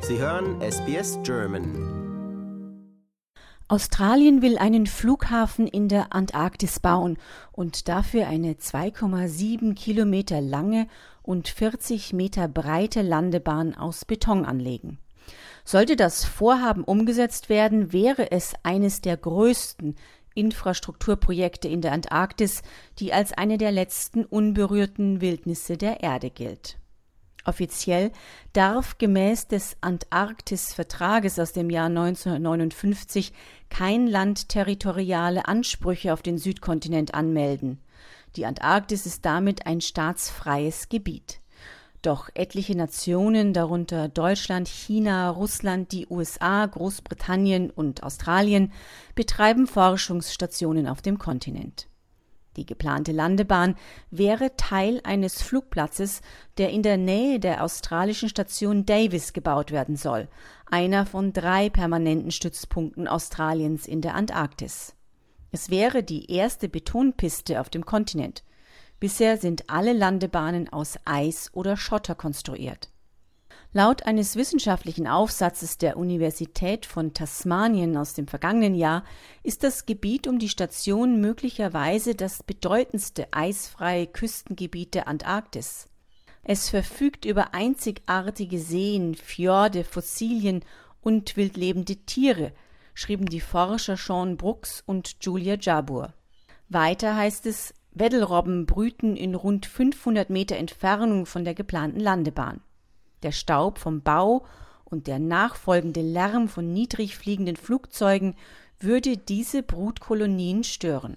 Sie hören SBS German. Australien will einen Flughafen in der Antarktis bauen und dafür eine 2,7 Kilometer lange und 40 Meter breite Landebahn aus Beton anlegen. Sollte das Vorhaben umgesetzt werden, wäre es eines der größten Infrastrukturprojekte in der Antarktis, die als eine der letzten unberührten Wildnisse der Erde gilt. Offiziell darf gemäß des Antarktis-Vertrages aus dem Jahr 1959 kein Land territoriale Ansprüche auf den Südkontinent anmelden. Die Antarktis ist damit ein staatsfreies Gebiet. Doch etliche Nationen, darunter Deutschland, China, Russland, die USA, Großbritannien und Australien, betreiben Forschungsstationen auf dem Kontinent. Die geplante Landebahn wäre Teil eines Flugplatzes, der in der Nähe der australischen Station Davis gebaut werden soll, einer von 3 permanenten Stützpunkten Australiens in der Antarktis. Es wäre die erste Betonpiste auf dem Kontinent. Bisher sind alle Landebahnen aus Eis oder Schotter konstruiert. Laut eines wissenschaftlichen Aufsatzes der Universität von Tasmanien aus dem vergangenen Jahr ist das Gebiet um die Station möglicherweise das bedeutendste eisfreie Küstengebiet der Antarktis. Es verfügt über einzigartige Seen, Fjorde, Fossilien und wildlebende Tiere, schrieben die Forscher Sean Brooks und Julia Jabbour. Weiter heißt es, Weddelrobben brüten in rund 500 Meter Entfernung von der geplanten Landebahn. Der Staub vom Bau und der nachfolgende Lärm von niedrig fliegenden Flugzeugen würde diese Brutkolonien stören.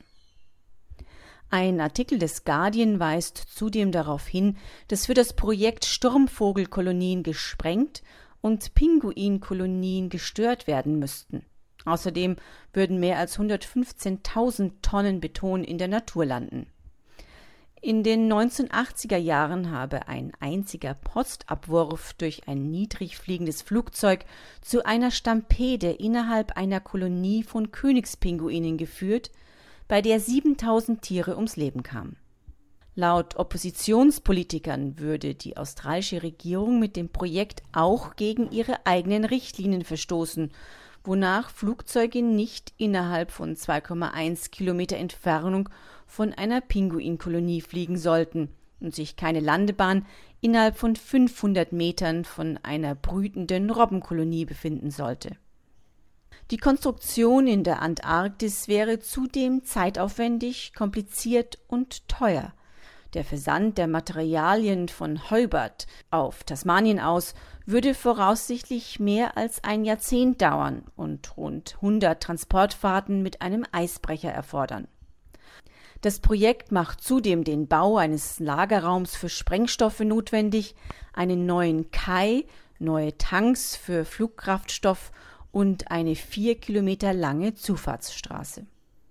Ein Artikel des Guardian weist zudem darauf hin, dass für das Projekt Sturmvogelkolonien gesprengt und Pinguinkolonien gestört werden müssten. Außerdem würden mehr als 115.000 Tonnen Beton in der Natur landen. In den 1980er Jahren habe ein einziger Postabwurf durch ein niedrig fliegendes Flugzeug zu einer Stampede innerhalb einer Kolonie von Königspinguinen geführt, bei der 7.000 Tiere ums Leben kamen. Laut Oppositionspolitikern würde die australische Regierung mit dem Projekt auch gegen ihre eigenen Richtlinien verstoßen, wonach Flugzeuge nicht innerhalb von 2,1 Kilometer Entfernung von einer Pinguinkolonie fliegen sollten und sich keine Landebahn innerhalb von 500 Metern von einer brütenden Robbenkolonie befinden sollte. Die Konstruktion in der Antarktis wäre zudem zeitaufwendig, kompliziert und teuer. Der Versand der Materialien von Hobart auf Tasmanien aus würde voraussichtlich mehr als ein Jahrzehnt dauern und rund 100 Transportfahrten mit einem Eisbrecher erfordern. Das Projekt macht zudem den Bau eines Lagerraums für Sprengstoffe notwendig, einen neuen Kai, neue Tanks für Flugkraftstoff und eine 4 Kilometer lange Zufahrtsstraße.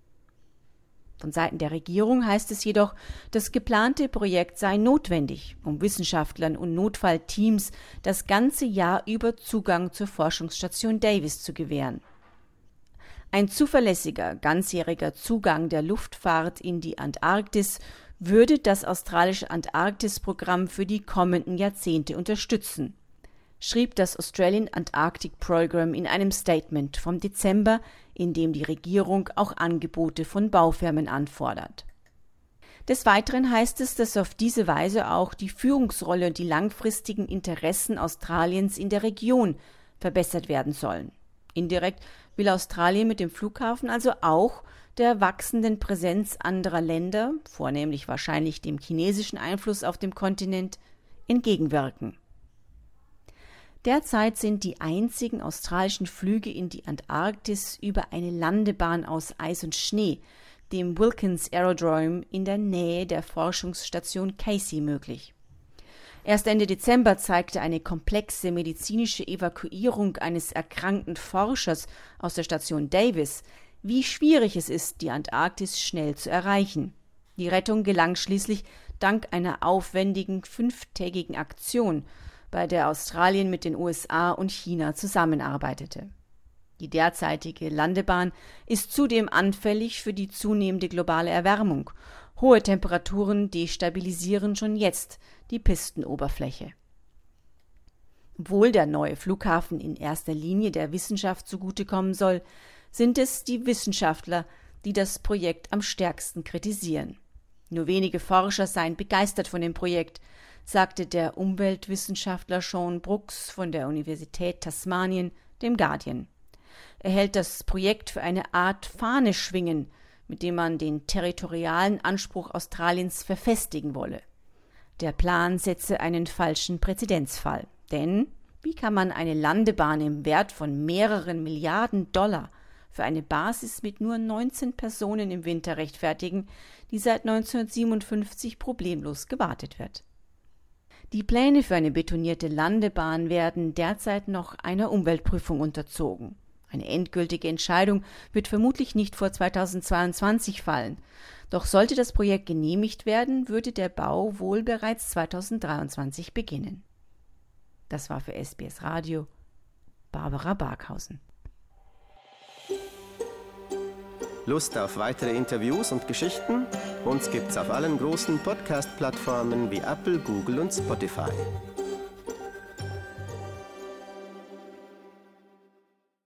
Von Seiten der Regierung heißt es jedoch, das geplante Projekt sei notwendig, um Wissenschaftlern und Notfallteams das ganze Jahr über Zugang zur Forschungsstation Davis zu gewähren. Ein zuverlässiger, ganzjähriger Zugang der Luftfahrt in die Antarktis würde das australische Antarktis-Programm für die kommenden Jahrzehnte unterstützen, schrieb das Australian Antarctic Program in einem Statement vom Dezember, in dem die Regierung auch Angebote von Baufirmen anfordert. Des Weiteren heißt es, dass auf diese Weise auch die Führungsrolle und die langfristigen Interessen Australiens in der Region verbessert werden sollen. Indirekt will Australien mit dem Flughafen also auch der wachsenden Präsenz anderer Länder, vornehmlich wahrscheinlich dem chinesischen Einfluss auf dem Kontinent, entgegenwirken. Derzeit sind die einzigen australischen Flüge in die Antarktis über eine Landebahn aus Eis und Schnee, dem Wilkins Aerodrome in der Nähe der Forschungsstation Casey, möglich. Erst Ende Dezember zeigte eine komplexe medizinische Evakuierung eines erkrankten Forschers aus der Station Davis, wie schwierig es ist, die Antarktis schnell zu erreichen. Die Rettung gelang schließlich dank einer aufwendigen 5-tägigen Aktion, bei der Australien mit den USA und China zusammenarbeitete. Die derzeitige Landebahn ist zudem anfällig für die zunehmende globale Erwärmung. Hohe Temperaturen destabilisieren schon jetzt die Pistenoberfläche. Obwohl der neue Flughafen in erster Linie der Wissenschaft zugutekommen soll, sind es die Wissenschaftler, die das Projekt am stärksten kritisieren. Nur wenige Forscher seien begeistert von dem Projekt, sagte der Umweltwissenschaftler Sean Brooks von der Universität Tasmanien dem Guardian. Er hält das Projekt für eine Art Fahneschwingen, mit dem man den territorialen Anspruch Australiens verfestigen wolle. Der Plan setze einen falschen Präzedenzfall. Denn wie kann man eine Landebahn im Wert von mehreren Milliarden $, für eine Basis mit nur 19 Personen im Winter rechtfertigen, die seit 1957 problemlos gewartet wird? Die Pläne für eine betonierte Landebahn werden derzeit noch einer Umweltprüfung unterzogen. Eine endgültige Entscheidung wird vermutlich nicht vor 2022 fallen. Doch sollte das Projekt genehmigt werden, würde der Bau wohl bereits 2023 beginnen. Das war für SBS Radio Barbara Barkhausen. Lust auf weitere Interviews und Geschichten? Uns gibt's auf allen großen Podcast-Plattformen wie Apple, Google und Spotify.